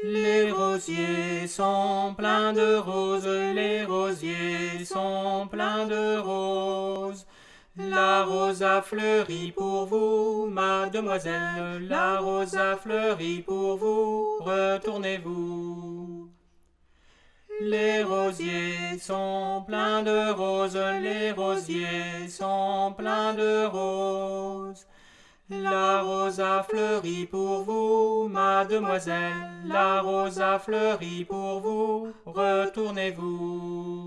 Les rosiers sont pleins de roses, les rosiers sont pleins de roses. La rose a fleuri pour vous, mademoiselle, la rose a fleuri pour vous, retournez-vous. Les rosiers sont pleins de roses, les rosiers sont pleins de roses. La rose a fleuri pour vous, mademoiselle, la rose a fleuri pour vous, retournez-vous.